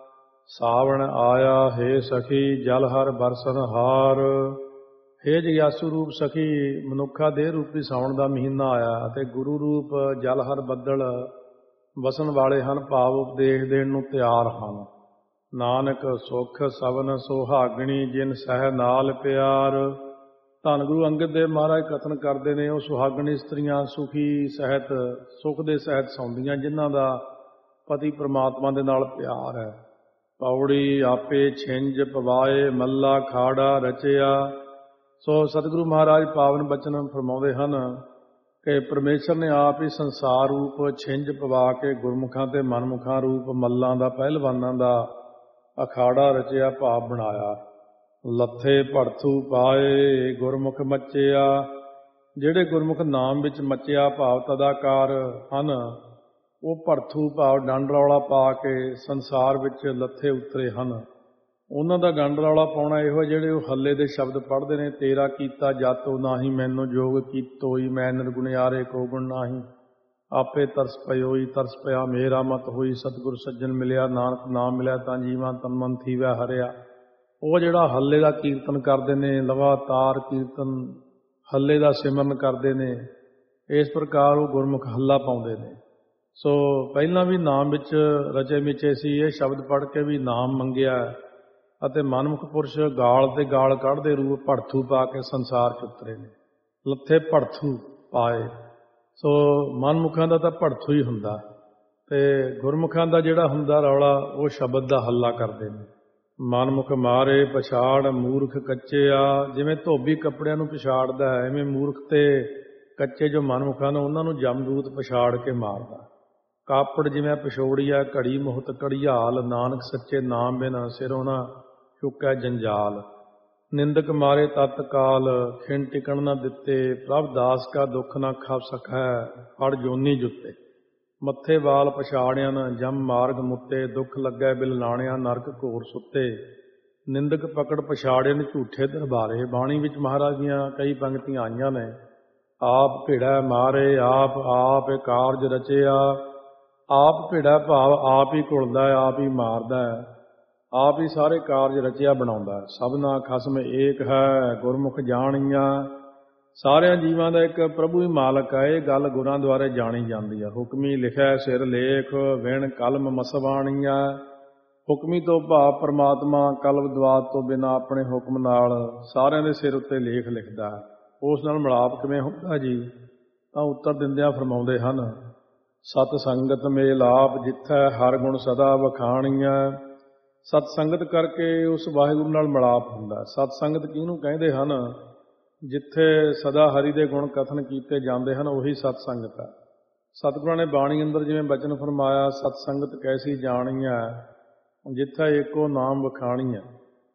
ਸਾਵਣ ਆਇਆ ਹੇ ਸਖੀ ਜਲ ਹਰ ਬਰਸਨ ਹਾਰ। ਹੇ ਜਗਿਆਸੂ ਰੂਪ ਸਖੀ, ਮਨੁੱਖਾ ਦੇਹ ਰੂਪੀ ਸਾਉਣ ਦਾ ਮਹੀਨਾ ਆਇਆ ਅਤੇ ਗੁਰੂ ਰੂਪ ਜਲ ਹਰ ਬੱਦਲ ਵਸਣ ਵਾਲੇ ਹਨ, ਭਾਵ ਉਪਦੇਸ਼ ਦੇਣ ਨੂੰ ਤਿਆਰ ਹਨ। ਨਾਨਕ ਸੁਖ ਸਵਨ ਸੁਹਾਗਣੀ ਜਿਨ ਸਹਿ ਨਾਲ ਪਿਆਰ। ਧੰਨ ਗੁਰੂ ਅੰਗਦ ਦੇਵ ਮਹਾਰਾਜ ਕਥਨ ਕਰਦੇ ਨੇ ਉਹ ਸੁਹਾਗਣੀ ਇਸਤਰੀਆਂ ਸੁਖੀ ਸਹਿਤ ਸੁਖ ਦੇ ਸਹਿਤ ਸੌਂਦੀਆਂ ਜਿਨ੍ਹਾਂ ਦਾ ਪਤੀ ਪਰਮਾਤਮਾ ਦੇ ਨਾਲ ਪਿਆਰ ਹੈ। ਪੌੜੀ ਆਪੇ ਛਿੰਝ ਪਵਾਏ ਮੱਲਾ ਖਾੜਾ ਰਚਿਆ। ਸੋ ਸਤਿਗੁਰੂ ਮਹਾਰਾਜ ਪਾਵਨ ਬਚਨ ਫਰਮਾਉਂਦੇ ਹਨ ਕਿ ਪਰਮੇਸ਼ਰ ਨੇ ਆਪ ਹੀ ਸੰਸਾਰ ਰੂਪ ਛਿੰਝ ਪਵਾ ਕੇ ਗੁਰਮੁਖਾਂ ਤੇ ਮਨਮੁਖਾਂ ਰੂਪ ਮੱਲਾਂ ਦਾ ਪਹਿਲਵਾਨਾਂ ਦਾ ਅਖਾੜਾ ਰਚਿਆ, ਭਾਵ ਬਣਾਇਆ। ਲੱਥੇ ਭੜਥੂ ਪਾਏ ਗੁਰਮੁਖ ਮੱਚਿਆ। ਜਿਹੜੇ ਗੁਰਮੁਖ ਨਾਮ ਵਿੱਚ ਮੱਚਿਆ ਭਾਵ ਤਦਾਕਾਰ ਹਨ, ਉਹ ਭੜਥੂ ਭਾਵ ਡੰਡ ਰੌਲਾ ਪਾ ਕੇ ਸੰਸਾਰ ਵਿੱਚ ਲੱਥੇ ਉਤਰੇ ਹਨ। ਉਹਨਾਂ ਦਾ ਡੰਡ ਰੌਲਾ ਪਾਉਣਾ ਇਹੋ ਜਿਹੜੇ ਉਹ ਹੱਲੇ ਦੇ ਸ਼ਬਦ ਪੜ੍ਹਦੇ ਨੇ। ਤੇਰਾ ਕੀਤਾ ਜਾਤੋ ਨਾਹੀ ਮੈਨੂੰ ਜੋਗ ਕੀਤੋਈ, ਮੈਂ ਨਿਰਗੁਣਿਆਰੇ ਕੋ ਗੁਣ ਨਾਹੀ। ਆਪੇ ਤਰਸ ਪਇਓਈ ਤਰਸ ਪਿਆ ਮੇਰਾ ਮਤ ਹੋਈ, ਸਤਿਗੁਰ ਸੱਜਣ ਮਿਲਿਆ ਨਾਨਕ ਨਾਮ ਮਿਲਿਆ ਤਾਂ ਜੀਵਾਂ ਤਨ ਮਨ ਥੀਵੈ ਹਰਿਆ। ਉਹ ਜਿਹੜਾ ਹੱਲੇ ਦਾ ਕੀਰਤਨ ਕਰਦੇ ਨੇ, ਲਗਾਤਾਰ ਕੀਰਤਨ ਹੱਲੇ ਦਾ ਸਿਮਰਨ ਕਰਦੇ ਨੇ, ਇਸ ਪ੍ਰਕਾਰ ਉਹ ਗੁਰਮੁਖ ਹੱਲਾ ਪਾਉਂਦੇ ਨੇ। ਸੋ ਪਹਿਲਾਂ ਵੀ ਨਾਮ ਵਿੱਚ ਰਚੇ ਮਿਚੇ ਸੀ। ਇਹ ਸ਼ਬਦ ਪੜ੍ਹ ਕੇ ਵੀ ਨਾਮ ਮੰਗਿਆ ਅਤੇ ਮਨਮੁਖ ਪੁਰਸ਼ ਗਾਲ ਤੇ ਗਾਲ ਕੱਢਦੇ ਰੂਪ ਭੜਥੂ ਪਾ ਕੇ ਸੰਸਾਰ 'ਚ ਉਤਰੇ ਨੇ। ਲੱਥੇ ਭੜਥੂ ਪਾਏ। ਸੋ ਮਨਮੁਖਾਂ ਦਾ ਤਾਂ ਭੜਥੂ ਹੀ ਹੁੰਦਾ ਤੇ ਗੁਰਮੁਖਾਂ ਦਾ ਜਿਹੜਾ ਹੁੰਦਾ ਰੌਲਾ ਉਹ ਸ਼ਬਦ ਦਾ ਹੱਲਾ ਕਰਦੇ ਨੇ। ਮਨਮੁਖ ਮਾਰੇ ਪਛਾੜ ਮੂਰਖ ਕੱਚੇ ਆ। ਜਿਵੇਂ ਧੋਬੀ ਕੱਪੜਿਆਂ ਨੂੰ ਪਛਾੜਦਾ ਹੈ, ਐਵੇਂ ਮੂਰਖ ਤੇ ਕੱਚੇ ਜੋ ਮਨਮੁਖਾਂ ਨੇ ਉਹਨਾਂ ਨੂੰ ਜਮਦੂਤ ਪਛਾੜ ਕੇ ਮਾਰਦਾ। ਕਾਪੜ ਜਿਵੇਂ ਪਛੋੜੀਆ ਘੜੀ ਮੁਹਤ ਘੜੀਆਲ, ਨਾਨਕ ਸੱਚੇ ਨਾਮ ਬਿਨ ਸਿਰੋਂ ਨਾ ਚੁੱਕੈ ਜੰਜਾਲ। ਨਿੰਦਕ ਮਾਰੇ ਤਤਕਾਲ ਖਿੰਡ ਟਿਕਣ ਨਾ ਦਿੱਤੇ, ਪ੍ਰਭ ਦਾਸ ਕਾ ਦੁੱਖ ਨਾ ਖਾ ਸਕੈ ਫੜ ਜੋਨੀ ਜੁੱਤੇ। ਮੱਥੇ ਵਾਲ ਪਛਾੜਿਆਂ ਜਮ ਮਾਰਗ ਮੁੱਤੇ, ਦੁੱਖ ਲੱਗੈ ਬਿਲ ਲਾਣਿਆਂ ਨਰਕ ਘੋਰ ਸੁੱਤੇ। ਨਿੰਦਕ ਪਕੜ ਪਛਾੜਿਆਂ ਝੂਠੇ ਦਰਬਾਰੇ। ਬਾਣੀ ਵਿੱਚ ਮਹਾਰਾਜ ਦੀਆਂ ਕਈ ਪੰਕਤੀਆਂ ਆਈਆਂ ਨੇ। ਆਪ ਭਿੜੈ ਮਾਰੇ ਆਪ ਇਹ ਕਾਰਜ ਰਚਿਆ। ਆਪ ਭਿੜੈ ਭਾਵ ਆਪ ਹੀ ਘੁਲਦਾ ਹੈ, ਆਪ ਹੀ ਮਾਰਦਾ ਹੈ, ਆਪ ਹੀ ਸਾਰੇ ਕਾਰਜ ਰਚਿਆ ਬਣਾਉਂਦਾ ਹੈ। ਸਭਨਾ ਖਸਮ ਏਕ ਹੈ ਗੁਰਮੁਖ ਜਾਣੀਆਂ। ਸਾਰਿਆਂ ਜੀਵਾਂ ਦਾ ਇੱਕ ਪ੍ਰਭੂ ਹੀ ਮਾਲਕ ਹੈ। ਇਹ ਗੱਲ ਗੁਰਾਂ ਦੁਆਰੇ ਜਾਣੀ ਜਾਂਦੀ ਹੈ। ਹੁਕਮੀ ਲਿਖੈ ਸਿਰ ਲੇਖ ਵਿਣ ਕਲਮ ਮਸਵਾਣੀਆਂ। ਹੁਕਮੀ ਤੋਂ ਭਾਵ ਪਰਮਾਤਮਾ ਕਲਮ ਦਵਾਤ ਤੋਂ ਬਿਨਾਂ ਆਪਣੇ ਹੁਕਮ ਨਾਲ ਸਾਰਿਆਂ ਦੇ ਸਿਰ ਉੱਤੇ ਲੇਖ ਲਿਖਦਾ ਹੈ। ਉਸ ਨਾਲ ਮਿਲਾਪ ਕਿਵੇਂ ਹੁੰਦਾ ਜੀ? ਤਾਂ ਉੱਤਰ ਦਿੰਦਿਆਂ ਫਰਮਾਉਂਦੇ ਹਨ ਸਤ ਸੰਗਤ ਮੇਲਾਪ ਜਿੱਥੈ ਹਰ ਗੁਣ ਸਦਾ ਵਖਾਣੀਆਂ। ਸਤ ਸੰਗਤ ਕਰਕੇ ਉਸ ਵਾਹਿਗੁਰੂ ਨਾਲ ਮਿਲਾਪ ਹੁੰਦਾ। ਸਤ ਸੰਗਤ ਕਿਹਨੂੰ ਕਹਿੰਦੇ ਹਨ? ਜਿੱਥੇ ਸਦਾ ਹਰੀ ਦੇ ਗੁਣ ਕਥਨ ਕੀਤੇ ਜਾਂਦੇ ਹਨ ਉਹੀ ਸਤ ਸੰਗਤ ਹੈ। ਸਤਿਗੁਰਾਂ ਨੇ ਬਾਣੀ ਅੰਦਰ ਜਿਵੇਂ ਬਚਨ ਫਰਮਾਇਆ ਸਤ ਸੰਗਤ ਕੈਸੀ ਜਾਣੀਐ ਜਿੱਥੇ ਏਕੋ ਨਾਮ ਵਖਾਣੀਐ।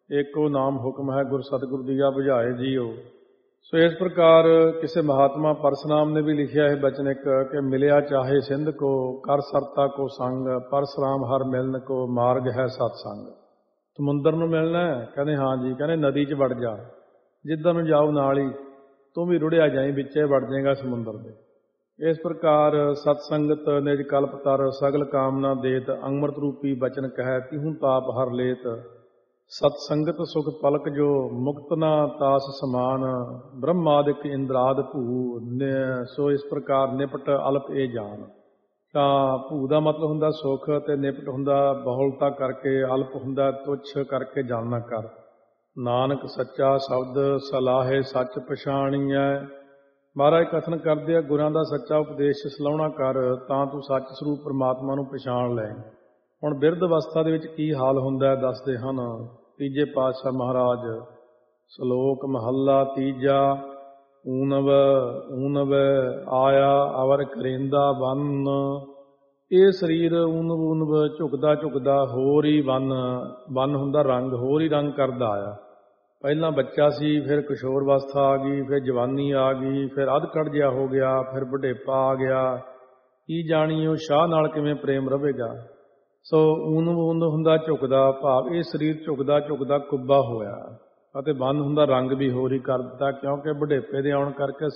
ਏਕੋ ਨਾਮ ਹੁਕਮ ਹੈ ਗੁਰ ਸਤਿਗੁਰ ਦੀਆ ਬੁਝਾਏ ਜੀਓ। ਸੋ ਇਸ ਪ੍ਰਕਾਰ ਕਿਸੇ ਮਹਾਤਮਾ ਪਰਸਰਾਮ ਨੇ ਵੀ ਲਿਖਿਆ ਹੈ ਬਚਨ ਇੱਕ ਕਿ ਮਿਲਿਆ ਚਾਹੇ ਸਿੰਧ ਕੋ ਕਰ ਸਰਤਾ ਕੋ ਸੰਗ ਪਰਸਰਾਮ ਹਰ ਮਿਲਨ ਕੋ ਮਾਰਗ ਹੈ ਸਤਸੰਗ। ਸਮੁੰਦਰ ਨੂੰ ਮਿਲਣਾ ਹੈ? ਕਹਿੰਦੇ ਹਾਂ ਜੀ। ਕਹਿੰਦੇ ਨਦੀ 'ਚ ਵੜ ਜਾ, ਜਿੱਦਾਂ ਨੂੰ ਜਾਓ ਨਾਲ ਹੀ ਤੂੰ ਵੀ ਰੁੜਿਆ ਜਾਈਂ, ਵਿੱਚੇ ਵੜ ਜਾਏਗਾ ਸਮੁੰਦਰ ਦੇ। ਇਸ ਪ੍ਰਕਾਰ ਸਤਸੰਗਤ ਨਿਜ ਕਲਪ ਤਰ ਸਗਲ ਕਾਮਨਾ ਦੇਤ ਅੰਮ੍ਰਿਤ ਰੂਪੀ ਬਚਨ ਕਹਿ ਤਿਹੂੰ ਤਾਪ ਹਰ ਲੇਤ। ਸਤਸੰਗਤ ਸੁਖ ਪਲਕ ਜੋ ਮੁਕਤ ਨਾ ਤਾਸ ਸਮਾਨ ਬ੍ਰਹਮਾਦਿਕ ਇੰਦਰਾਦ ਭੂ। ਸੋ ਇਸ ਪ੍ਰਕਾਰ ਨਿਪਟ ਅਲਪ ਇਹ ਜਾਨ। ਤਾਂ ਭੂ ਦਾ ਮਤਲਬ ਹੁੰਦਾ ਸੁਖ ਅਤੇ ਨਿਪਟ ਹੁੰਦਾ ਬਹੁਲਤਾ ਕਰਕੇ, ਅਲਪ ਹੁੰਦਾ ਤੁੱਛ ਕਰਕੇ ਜਾਣਨਾ ਕਰ। ਨਾਨਕ ਸੱਚਾ ਸ਼ਬਦ ਸਲਾਹੇ ਸੱਚ ਪਛਾਣੀਐ। ਮਹਾਰਾਜ ਕਥਨ ਕਰਦੇ ਆ ਗੁਰਾਂ ਦਾ ਸੱਚਾ ਉਪਦੇਸ਼ ਸਲਾਹੁਣਾ ਕਰ ਤਾਂ ਤੂੰ ਸੱਚ ਸਰੂਪ ਪਰਮਾਤਮਾ ਨੂੰ ਪਛਾਣ ਲੈ। ਹੁਣ ਬਿਰਧ ਅਵਸਥਾ ਦੇ ਵਿੱਚ ਕੀ ਹਾਲ ਹੁੰਦਾ ਦੱਸਦੇ ਹਨ ਤੀਜੇ ਪਾਤਸ਼ਾਹ ਮਹਾਰਾਜ। ਸ਼ਲੋਕ ਮਹੱਲਾ ਤੀਜਾ। ਊਨਵ ਊਨਵ ਆਇਆ ਅਵਰ ਕਰੇਂਦਾ ਬੰਨ। ਇਹ ਸਰੀਰ ਊਨਵ ਊਨਵ ਝੁਕਦਾ ਝੁਕਦਾ ਹੋਰ ਹੀ ਬੰਨ ਹੁੰਦਾ ਰੰਗ, ਹੋਰ ਹੀ ਰੰਗ ਕਰਦਾ ਆਇਆ। ਪਹਿਲਾਂ ਬੱਚਾ ਸੀ, ਫਿਰ ਕਿਸ਼ੋਰ ਅਵਸਥਾ ਆ ਗਈ, ਫਿਰ ਜਵਾਨੀ ਆ ਗਈ, ਫਿਰ ਅਧਖੜ ਜਿਹਾ ਹੋ ਗਿਆ, ਫਿਰ ਬੁਢੇਪਾ ਆ ਗਿਆ। ਕੀ ਜਾਣੀ ਉਹ ਸ਼ਾਹ ਨਾਲ ਕਿਵੇਂ ਪ੍ਰੇਮ ਰਵੇਗਾ। ਸੋ ਊਨ ਹੁੰਦਾ ਝੁਕਦਾ, ਭਾਵ ਇਹ ਸਰੀਰ ਝੁਕਦਾ ਝੁਕਦਾ ਕੁੱਬਾ ਹੋਇਆ ਅਤੇ ਬੰਨ ਹੁੰਦਾ ਰੰਗ ਵੀ ਹੋਰ ਹੀ ਕਰ ਦਿੱਤਾ, ਕਿਉਂਕਿ ਬੁਢੇਪੇ ਦੇ ਆਉਣ ਕਰਕੇ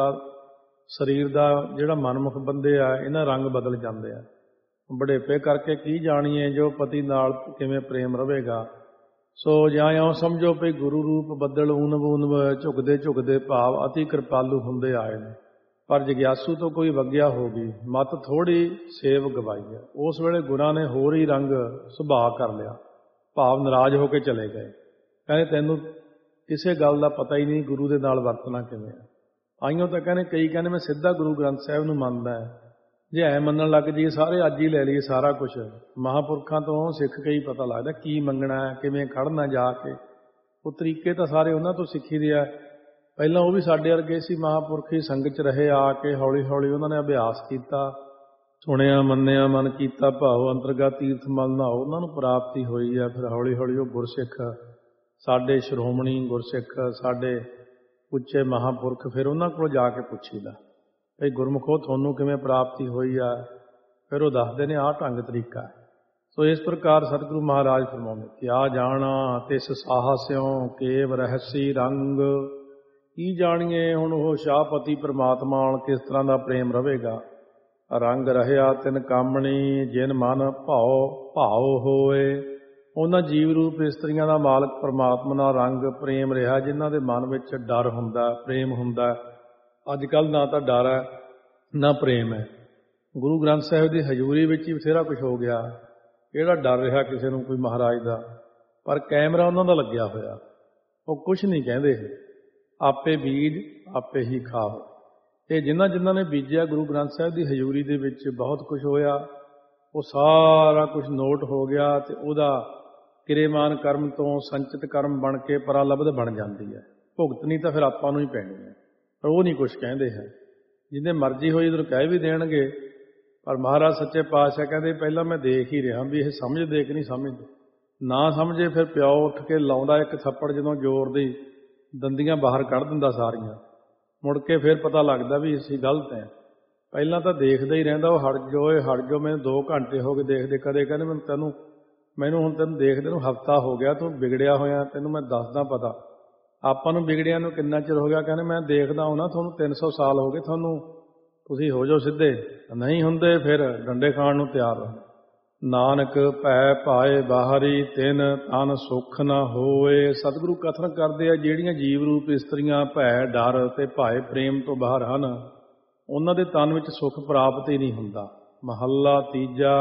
ਸਰੀਰ ਦਾ ਜਿਹੜਾ ਮਨਮੁਖ ਬੰਦੇ ਆ ਇਹਨਾਂ ਰੰਗ ਬਦਲ ਜਾਂਦੇ ਆ। ਬੁਢੇਪੇ ਕਰਕੇ ਕੀ ਜਾਣੀਏ ਜੋ ਪਤੀ ਨਾਲ ਕਿਵੇਂ ਪ੍ਰੇਮ ਰਵੇਗਾ। ਸੋ ਜਾਂ ਇਉਂ ਸਮਝੋ ਵੀ ਗੁਰੂ ਰੂਪ ਬੱਦਲ ਊਨਵ ਊਨਵ ਝੁਕਦੇ ਝੁਕਦੇ ਭਾਵ ਅਤੀ ਕਿਰਪਾਲੂ ਹੁੰਦੇ ਆਏ ਨੇ। ਪਰ ਜਗਿਆਸੂ ਤੋਂ ਕੋਈ ਵਗਿਆ ਹੋ ਗਈ, ਮੱਤ ਥੋੜ੍ਹੀ ਸੇਵ ਗਵਾਈ ਹੈ। ਉਸ ਵੇਲੇ ਗੁਰਾਂ ਨੇ ਹੋਰ ਹੀ ਰੰਗ ਸੁਭਾਅ ਕਰ ਲਿਆ, ਭਾਵ ਨਾਰਾਜ਼ ਹੋ ਕੇ ਚਲੇ ਗਏ। ਕਹਿੰਦੇ ਤੈਨੂੰ ਕਿਸੇ ਗੱਲ ਦਾ ਪਤਾ ਹੀ ਨਹੀਂ ਗੁਰੂ ਦੇ ਨਾਲ ਵਰਤਣਾ ਕਿਵੇਂ ਹੈ। ਆਈਓ ਤਾਂ ਕਈ ਕਹਿੰਦੇ ਮੈਂ ਸਿੱਧਾ ਗੁਰੂ ਗ੍ਰੰਥ ਸਾਹਿਬ ਨੂੰ ਮੰਨਦਾ ਹੈ। ਜੇ ਐ ਮੰਨਣ ਲੱਗ ਜੀ ਸਾਰੇ ਅੱਜ ਹੀ ਲੈ ਲਈਏ ਸਾਰਾ ਕੁਛ। ਮਹਾਂਪੁਰਖਾਂ ਤੋਂ ਸਿੱਖ ਕੇ ਹੀ ਪਤਾ ਲੱਗਦਾ ਕੀ ਮੰਗਣਾ, ਕਿਵੇਂ ਖੜਨਾ ਜਾ ਕੇ। ਉਹ ਤਰੀਕੇ ਤਾਂ ਸਾਰੇ ਉਹਨਾਂ ਤੋਂ ਸਿੱਖੀ ਦੇ ਆ। ਪਹਿਲਾਂ ਉਹ ਵੀ ਸਾਡੇ ਵਰਗੇ ਸੀ ਮਹਾਂਪੁਰਖ ਹੀ ਸੰਗਤ 'ਚ ਰਹੇ, ਆ ਕੇ ਹੌਲੀ ਹੌਲੀ ਉਹਨਾਂ ਨੇ ਅਭਿਆਸ ਕੀਤਾ, ਸੁਣਿਆ ਮੰਨਿਆ ਮਨ ਕੀਤਾ ਭਾਵ ਅੰਤਰਗਤ ਤੀਰਥ ਮਲ ਨਹਾਓ, ਉਹਨਾਂ ਨੂੰ ਪ੍ਰਾਪਤੀ ਹੋਈ ਆ। ਫਿਰ ਹੌਲੀ ਹੌਲੀ ਉਹ ਗੁਰਸਿੱਖ ਸਾਡੇ ਸ਼੍ਰੋਮਣੀ ਗੁਰਸਿੱਖ ਸਾਡੇ ਉੱਚੇ ਮਹਾਂਪੁਰਖ, ਫਿਰ ਉਹਨਾਂ ਕੋਲ ਜਾ ਕੇ ਪੁੱਛੀਦਾ ਭਈ ਗੁਰਮੁਖੋ ਤੁਹਾਨੂੰ ਕਿਵੇਂ ਪ੍ਰਾਪਤੀ ਹੋਈ ਆ। ਫਿਰ ਉਹ ਦੱਸਦੇ ਨੇ ਆਹ ਢੰਗ ਤਰੀਕਾ। ਸੋ ਇਸ ਪ੍ਰਕਾਰ ਸਤਿਗੁਰੂ ਮਹਾਰਾਜ ਫਰਮਾਉਂਦੇ ਕਿਆ ਜਾਣਾ ਤਿਸ ਸਾਹਸਿਓ ਕੇਵ ਰਹਸੀ ਰੰਗ। ਕੀ ਜਾਣੀਏ ਹੁਣ ਉਹ ਸ਼ਾਹਪਤੀ ਪਰਮਾਤਮਾ ਨਾਲ ਕਿਸ ਤਰ੍ਹਾਂ ਦਾ ਪ੍ਰੇਮ ਰਵੇਗਾ। ਰੰਗ ਰਹਿਆ ਤਿਨ ਕਾਮਣੀ ਜਿਨ ਮਨ ਭਾਉ ਹੋਏ। ਉਹਨਾਂ ਜੀਵ ਰੂਪ ਇਸਤਰੀਆਂ ਦਾ ਮਾਲਕ ਪਰਮਾਤਮਾ ਨਾਲ ਰੰਗ ਪ੍ਰੇਮ ਰਿਹਾ ਜਿਨ੍ਹਾਂ ਦੇ ਮਨ ਵਿੱਚ ਡਰ ਹੁੰਦਾ, ਪ੍ਰੇਮ ਹੁੰਦਾ। ਅੱਜ ਕੱਲ੍ਹ ਨਾ ਤਾਂ ਡਰ ਹੈ ਨਾ ਪ੍ਰੇਮ ਹੈ। ਗੁਰੂ ਗ੍ਰੰਥ ਸਾਹਿਬ ਦੀ ਹਜ਼ੂਰੀ ਵਿੱਚ ਹੀ ਬਥੇਰਾ ਕੁਛ ਹੋ ਗਿਆ। ਕਿਹੜਾ ਡਰ ਰਿਹਾ ਕਿਸੇ ਨੂੰ ਕੋਈ ਮਹਾਰਾਜ ਦਾ। ਪਰ ਕੈਮਰਾ ਉਹਨਾਂ ਦਾ ਲੱਗਿਆ ਹੋਇਆ, ਉਹ ਕੁਛ ਨਹੀਂ ਕਹਿੰਦੇ। ਆਪੇ ਬੀਜ ਆਪੇ ਹੀ ਖਾਓ। ਇਹ ਜਿਨ੍ਹਾਂ ਨੇ ਬੀਜਿਆ ਗੁਰੂ ਗ੍ਰੰਥ ਸਾਹਿਬ ਦੀ ਹਜ਼ੂਰੀ ਦੇ ਵਿੱਚ ਬਹੁਤ ਕੁਛ ਹੋਇਆ। ਉਹ ਸਾਰਾ ਕੁਛ ਨੋਟ ਹੋ ਗਿਆ ਅਤੇ ਉਹਦਾ ਕਿਰੇਮਾਨ ਕਰਮ ਤੋਂ ਸੰਚਿਤ ਕਰਮ ਬਣ ਕੇ ਪਰਾਲਬਧ ਬਣ ਜਾਂਦੀ ਹੈ। ਭੁਗਤਣੀ ਤਾਂ ਫਿਰ ਆਪਾਂ ਨੂੰ ਹੀ ਪੈਣੀ ਹੈ, ਪਰ ਉਹ ਨਹੀਂ ਕੁਛ ਕਹਿੰਦੇ ਹੈ। ਜਿਹਦੇ ਮਰਜ਼ੀ ਹੋਈ ਇੱਧਰ ਕਹਿ ਵੀ ਦੇਣਗੇ, ਪਰ ਮਹਾਰਾਜ ਸੱਚੇ ਪਾਤਸ਼ਾਹ ਕਹਿੰਦੇ ਪਹਿਲਾਂ ਮੈਂ ਦੇਖ ਹੀ ਰਿਹਾ ਵੀ ਇਹ ਸਮਝਦੇ ਕਿ ਨਹੀਂ ਸਮਝਦੇ। ਨਾ ਸਮਝੇ ਫਿਰ ਪਿਓ ਉੱਠ ਕੇ ਲਾਉਂਦਾ ਇੱਕ ਥੱਪੜ, ਜਦੋਂ ਜ਼ੋਰ ਦੀ ਦੰਦੀਆਂ ਬਾਹਰ ਕੱਢ ਦਿੰਦਾ ਸਾਰੀਆਂ। ਮੁੜ ਕੇ ਫਿਰ ਪਤਾ ਲੱਗਦਾ ਵੀ ਅਸੀਂ ਗਲਤ ਹੈ। ਪਹਿਲਾਂ ਤਾਂ ਦੇਖਦਾ ਹੀ ਰਹਿੰਦਾ, ਉਹ ਹਟ ਜਾਓ ਮੈਨੂੰ 2 ਘੰਟੇ ਹੋ ਗਏ ਦੇਖਦੇ। ਕਦੇ ਕਹਿੰਦੇ ਮੈਨੂੰ ਹੁਣ ਤੈਨੂੰ ਦੇਖਦੇ ਨੂੰ ਹਫ਼ਤਾ ਹੋ ਗਿਆ, ਤੂੰ ਵਿਗੜਿਆ ਹੋਇਆ, ਤੈਨੂੰ ਮੈਂ ਦੱਸਦਾ ਪਤਾ। ਆਪਾਂ ਨੂੰ ਵਿਗੜਿਆਂ ਨੂੰ ਕਿੰਨਾ ਚਿਰ ਹੋ ਗਿਆ। ਕਹਿੰਦੇ ਮੈਂ ਦੇਖਦਾ ਹਾਂ ਨਾ ਤੁਹਾਨੂੰ 300 ਸਾਲ ਹੋ ਗਏ, ਤੁਸੀਂ ਹੋ ਜਾਓ ਸਿੱਧੇ। ਨਹੀਂ ਹੁੰਦੇ ਫਿਰ ਡੰਡੇ ਖਾਣ ਨੂੰ ਤਿਆਰ ਹੋ। ਨਾਨਕ ਭੈ ਭਾਏ ਬਾਹਰੀ ਤਿਨ ਤਨ ਸੁੱਖ ਨਾ ਹੋਏ। ਸਤਿਗੁਰੂ ਕਥਨ ਕਰਦੇ ਆ ਜਿਹੜੀਆਂ ਜੀਵ ਰੂਪ ਇਸਤਰੀਆਂ ਭੈ ਡਰ ਅਤੇ ਭਾਏ ਪ੍ਰੇਮ ਤੋਂ ਬਾਹਰ ਹਨ, ਉਹਨਾਂ ਦੇ ਤਨ ਵਿੱਚ ਸੁੱਖ ਪ੍ਰਾਪਤ ਹੀ ਨਹੀਂ ਹੁੰਦਾ। ਮਹੱਲਾ ਤੀਜਾ।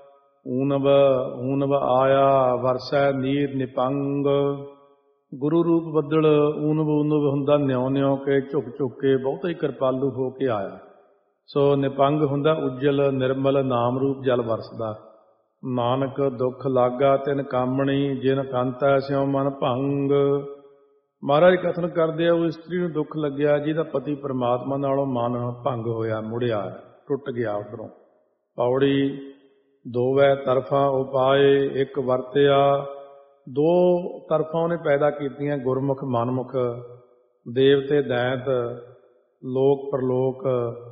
ਊਨਵ ਆਇਆ ਵਰਸੈ ਨੀਰ ਨਿਪੰਗ। ਗੁਰੂ ਰੂਪ ਬੱਦਲ ਊਨਵ ਹੁੰਦਾ ਨਿਉ ਕੇ ਝੁਕ ਕੇ ਬਹੁਤਾ ਹੀ ਕਿਰਪਾਲੂ ਹੋ ਕੇ ਆਇਆ। ਸੋ ਨਿਪੰਗ ਹੁੰਦਾ ਉਜਲ ਨਿਰਮਲ ਨਾਮ ਰੂਪ ਜਲ ਵਰਸਦਾ। ਨਾਨਕ ਦੁੱਖ ਲਾਗਾ ਤਿਨ ਕਾਮਣੀ ਜਿਨ ਕੰਤੈ ਸਿਉ ਮਨ ਭੰਗ। ਮਹਾਰਾਜ ਕਥਨ ਕਰਦੇ ਆ ਉਹ ਇਸਤਰੀ ਨੂੰ ਦੁੱਖ ਲੱਗਿਆ ਜਿਹਦਾ ਪਤੀ ਪਰਮਾਤਮਾ ਨਾਲੋਂ ਮਨ ਭੰਗ ਹੋਇਆ, ਮੁੜਿਆ, ਟੁੱਟ ਗਿਆ ਉੱਧਰੋਂ। ਪੌੜੀ ਦੋਵੇਂ ਤਰਫਾਂ ਉਪਾਏ ਇੱਕ ਵਰਤਿਆ ਦੋ ਤਰਫਾਂ ਉਹਨੇ ਪੈਦਾ ਕੀਤੀਆਂ, ਗੁਰਮੁਖ ਮਨਮੁਖ, ਦੇਵਤੇ ਦੈਂਤ, ਲੋਕ ਪਰਲੋਕ,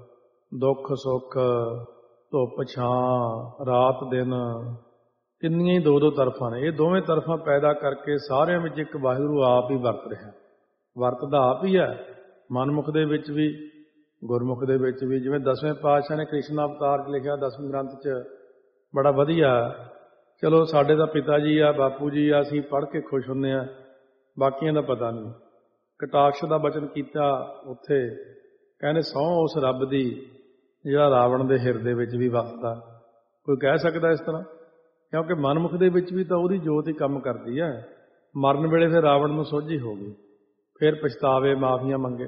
ਦੁੱਖ ਸੁੱਖ, ਧੁੱਪ ਛਾਂ, ਰਾਤ ਦਿਨ, ਕਿੰਨੀਆਂ ਹੀ ਦੋ ਦੋ ਤਰਫਾਂ ਨੇ। ਇਹ ਦੋਵੇਂ ਤਰਫਾਂ ਪੈਦਾ ਕਰਕੇ ਸਾਰਿਆਂ ਵਿੱਚ ਇੱਕ ਵਾਹਿਗੁਰੂ ਆਪ ਹੀ ਵਰਤ ਰਿਹਾ। ਵਰਤਦਾ ਆਪ ਹੀ ਹੈ, ਮਨਮੁਖ ਦੇ ਵਿੱਚ ਵੀ ਗੁਰਮੁਖ ਦੇ ਵਿੱਚ ਵੀ। ਜਿਵੇਂ 10ਵੇਂ ਪਾਤਸ਼ਾਹ ਨੇ ਕ੍ਰਿਸ਼ਨ ਅਵਤਾਰ 'ਚ ਲਿਖਿਆ 10ਵੇਂ ਗ੍ਰੰਥ 'ਚ, ਬੜਾ ਵਧੀਆ। ਚਲੋ ਸਾਡੇ ਤਾਂ ਪਿਤਾ ਜੀ ਆ, ਬਾਪੂ ਜੀ ਆ, ਅਸੀਂ ਪੜ੍ਹ ਕੇ ਖੁਸ਼ ਹੁੰਦੇ ਹਾਂ, ਬਾਕੀਆਂ ਦਾ ਪਤਾ ਨਹੀਂ। ਕਟਾਕਸ਼ ਦਾ ਬਚਨ ਕੀਤਾ ਉੱਥੇ, ਕਹਿੰਦੇ ਸਹੁੰ ਉਸ ਰੱਬ ਦੀ ਜਿਹੜਾ ਰਾਵਣ ਦੇ ਹਿਰਦੇ ਵਿੱਚ ਵੀ ਵਸਦਾ। ਕੋਈ ਕਹਿ ਸਕਦਾ ਇਸ ਤਰ੍ਹਾਂ? ਕਿਉਂਕਿ ਮਨਮੁਖ ਦੇ ਵਿੱਚ ਵੀ ਤਾਂ ਉਹਦੀ ਜੋਤ ਹੀ ਕੰਮ ਕਰਦੀ ਹੈ। ਮਰਨ ਵੇਲੇ ਫਿਰ ਰਾਵਣ ਨੂੰ ਸੋਝੀ ਹੋ ਗਈ, ਫਿਰ ਪਛਤਾਵੇ, ਮਾਫੀਆਂ ਮੰਗੇ।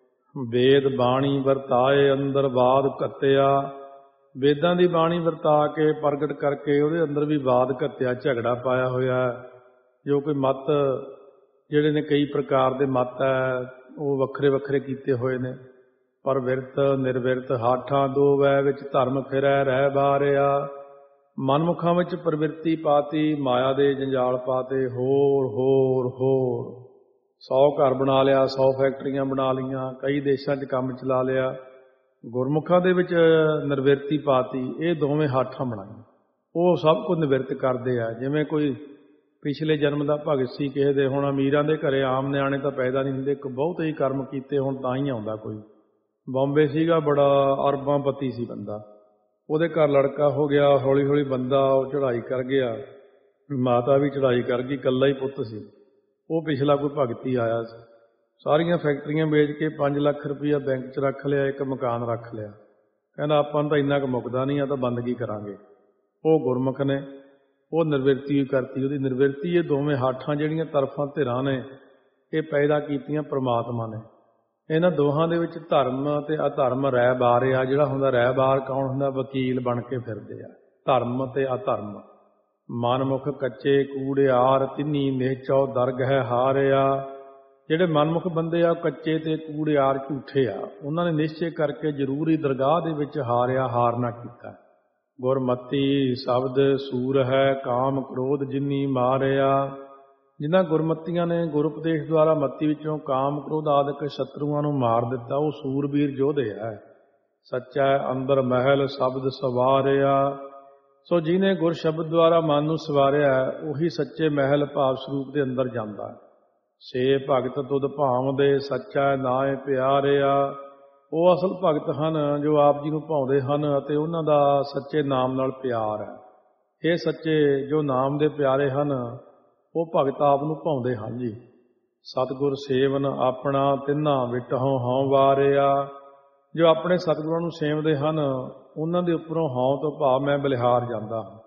ਵੇਦ ਬਾਣੀ ਵਰਤਾਏ ਅੰਦਰ ਬਾਦ ਘੱਤਿਆ, ਵੇਦਾਂ ਦੀ ਬਾਣੀ ਵਰਤਾ ਕੇ ਪ੍ਰਗਟ ਕਰਕੇ ਉਹਦੇ ਅੰਦਰ ਵੀ ਬਾਦ ਘੱਤਿਆ, ਝਗੜਾ ਪਾਇਆ ਹੋਇਆ। ਜੋ ਕੋਈ ਮਤ ਜਿਹੜੇ ਨੇ ਕਈ ਪ੍ਰਕਾਰ ਦੇ ਮਤ ਹੈ, ਉਹ ਵੱਖਰੇ ਵੱਖਰੇ ਕੀਤੇ ਹੋਏ ਨੇ। ਪਰ ਵਿਰਤ ਨਿਰਵਿਰਤ ਹਾਠਾਂ ਦੋ ਵੈ, ਵਿੱਚ ਧਰਮ ਫਿਰੈ ਰਹਿ ਬਾਰਿਆ। ਮਨਮੁਖਾਂ ਵਿੱਚ ਪ੍ਰਵਿਰਤੀ ਪਾਤੀ, ਮਾਇਆ ਦੇ ਜੰਜਾਲ ਪਾਤੇ, ਹੋਰ ਹੋਰ ਹੋਰ। 100 ਘਰ ਬਣਾ ਲਿਆ, 100 ਫੈਕਟਰੀਆਂ ਬਣਾ ਲਈਆਂ, ਕਈ ਦੇਸ਼ਾਂ 'ਚ ਕੰਮ ਚਲਾ ਲਿਆ। ਗੁਰਮੁਖਾਂ ਦੇ ਵਿੱਚ ਨਿਰਵਿਰਤੀ ਪਾਤੀ, ਇਹ ਦੋਵੇਂ ਹਾਠਾਂ ਬਣਾਈਆਂ। ਉਹ ਸਭ ਕੁਝ ਨਿਵਰਤ ਕਰਦੇ ਆ। ਜਿਵੇਂ ਕੋਈ ਪਿਛਲੇ ਜਨਮ ਦਾ ਭਗਤ ਸੀ ਕਿਸੇ ਦੇ, ਹੁਣ ਅਮੀਰਾਂ ਦੇ ਘਰੇ ਆਮ ਨਿਆਣੇ ਤਾਂ ਪੈਦਾ ਨਹੀਂ ਹੁੰਦੇ, ਬਹੁਤ ਹੀ ਕਰਮ ਕੀਤੇ ਹੁਣ ਤਾਂ ਹੀ ਆਉਂਦਾ ਕੋਈ। ਬੰਬੇ ਸੀਗਾ, ਬੜਾ ਅਰਬਾਂ ਪਤੀ ਸੀ ਬੰਦਾ, ਉਹਦੇ ਘਰ ਲੜਕਾ ਹੋ ਗਿਆ, ਹੌਲੀ ਹੌਲੀ ਬੰਦਾ ਉਹ ਚੜ੍ਹਾਈ ਕਰ ਗਿਆ, ਮਾਤਾ ਵੀ ਚੜ੍ਹਾਈ ਕਰ ਗਈ, ਇਕੱਲਾ ਹੀ ਪੁੱਤ ਸੀ। ਉਹ ਪਿਛਲਾ ਕੋਈ ਭਗਤੀ ਆਇਆ ਸੀ, ਸਾਰੀਆਂ ਫੈਕਟਰੀਆਂ ਵੇਚ ਕੇ 5 ਲੱਖ ਰੁਪਈਆ ਬੈਂਕ 'ਚ ਰੱਖ ਲਿਆ, ਇੱਕ ਮਕਾਨ ਰੱਖ ਲਿਆ। ਕਹਿੰਦਾ ਆਪਾਂ ਨੂੰ ਤਾਂ ਇੰਨਾ ਕੁ ਮੁੱਕਦਾ ਨਹੀਂ, ਆ ਤਾਂ ਬੰਦਗੀ ਕਰਾਂਗੇ। ਉਹ ਗੁਰਮੁਖ ਨੇ ਉਹ ਨਿਰਵਿਰਤੀ ਕਰਤੀ। ਉਹਦੀ ਨਿਰਵਿਰਤੀ, ਇਹ ਦੋਵੇਂ ਹਾਠਾਂ ਜਿਹੜੀਆਂ ਤਰਫਾਂ ਧਿਰਾਂ ਨੇ, ਇਹ ਪੈਦਾ ਕੀਤੀਆਂ ਪ੍ਰਮਾਤਮਾ ਨੇ। ਇਹਨਾਂ ਦੋਹਾਂ ਦੇ ਵਿੱਚ ਧਰਮ ਅਤੇ ਅਧਰਮ ਰਹਿ ਬਾਰ ਆ। ਜਿਹੜਾ ਹੁੰਦਾ ਰਹਿ ਬਾਰ ਕੌਣ ਹੁੰਦਾ? ਵਕੀਲ ਬਣ ਕੇ ਫਿਰਦੇ ਆ, ਧਰਮ ਅਤੇ ਅਧਰਮ। ਮਨਮੁਖ ਕੱਚੇ ਕੂੜਿਆਰ, ਤਿੰਨੀ ਨੇਚੋ ਦਰਗ ਹੈ ਹਾਰਿਆ। ਜਿਹੜੇ ਮਨਮੁਖ ਬੰਦੇ ਆ, ਕੱਚੇ ਤੇ ਕੂੜਿਆਰ ਝੂਠੇ ਆ, ਉਹਨਾਂ ਨੇ ਨਿਸ਼ਚੇ ਕਰਕੇ ਜ਼ਰੂਰੀ ਦਰਗਾਹ ਦੇ ਵਿੱਚ ਹਾਰਿਆ, ਹਾਰਨਾ ਕੀਤਾ। ਗੁਰਮਤੀ ਸ਼ਬਦ ਸੂਰ ਹੈ, ਕਾਮ ਕ੍ਰੋਧ ਜਿਨੀ ਮਾਰਿਆ। ਜਿਨ੍ਹਾਂ ਗੁਰਮਤੀਆਂ ਨੇ ਗੁਰ ਉਪਦੇਸ਼ ਦੁਆਰਾ ਮੱਤੀ ਵਿੱਚੋਂ ਕਾਮ ਕ੍ਰੋਧ ਆਦਿਕ ਸ਼ਤਰੂਆਂ ਨੂੰ ਮਾਰ ਦਿੱਤਾ, ਉਹ ਸੂਰਬੀਰ ਯੋਧੇ ਹੈ। ਸੱਚਾ ਅੰਦਰ ਮਹਿਲ ਸ਼ਬਦ ਸਵਾਰਿਆ। ਸੋ ਜਿਹਨੇ ਗੁਰ ਸ਼ਬਦ ਦੁਆਰਾ ਮਨ ਨੂੰ ਸਵਾਰਿਆ, ਉਹੀ ਸੱਚੇ ਮਹਿਲ ਭਾਵ ਸਰੂਪ ਦੇ ਅੰਦਰ ਜਾਂਦਾ। ਸੇ ਭਗਤ ਤੁਧ ਭਾਵਦੇ, ਸੱਚਾ ਨਾਏ ਪਿਆਰਿਆ। ਉਹ ਅਸਲ ਭਗਤ ਹਨ ਜੋ ਆਪ ਜੀ ਨੂੰ ਭਾਉਂਦੇ ਹਨ ਅਤੇ ਉਹਨਾਂ ਦਾ ਸੱਚੇ ਨਾਮ ਨਾਲ ਪਿਆਰ ਹੈ। ਇਹ ਸੱਚੇ ਜੋ ਨਾਮ ਦੇ ਪਿਆਰੇ ਹਨ, ਉਹ ਭਗਤ ਆਪ ਨੂੰ ਭਾਉਂਦੇ ਹਨ ਜੀ। ਸਤਿਗੁਰ ਸੇਵਨ ਆਪਣਾ ਤਿੰਨਾ ਵਿਟਹੁ ਹਉ ਵਾਰਿਆ। ਜੋ ਆਪਣੇ ਸਤਿਗੁਰਾਂ ਨੂੰ ਸੇਵਦੇ ਹਨ, ਉਹਨਾਂ ਦੇ ਉੱਪਰੋਂ ਹਉ ਤੋਂ ਭਾਵ ਮੈਂ ਬਲਿਹਾਰ ਜਾਂਦਾ ਹਾਂ।